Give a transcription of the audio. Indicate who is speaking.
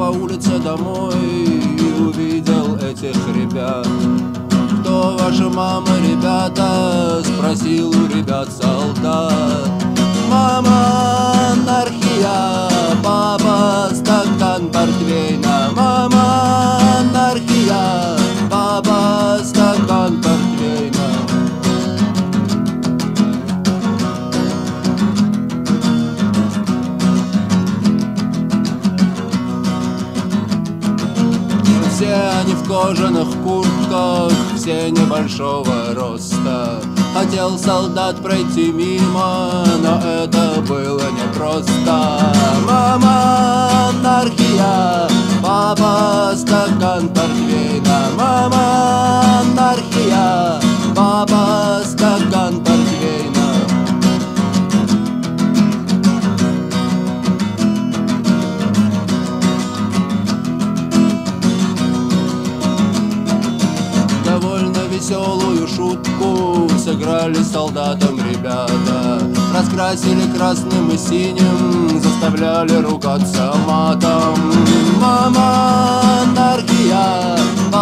Speaker 1: по улице домой и увидел этих ребят. Кто ваша мама, ребята? Спросил у ребят солдат. Мама анархия, папа стакан портвейна. Мама анархия, папа стакан портвейна. Все они в кожаных куртках, все небольшого роста. Хотел солдат пройти мимо, но это было непросто. Мама анархия, папа стакан портвейна. Мама анархия, папа стакан портвейна. Довольно веселую шутку сыграли с солдатом ребята. Раскрасили красным и синим, заставляли ругаться матом. Мама анархия,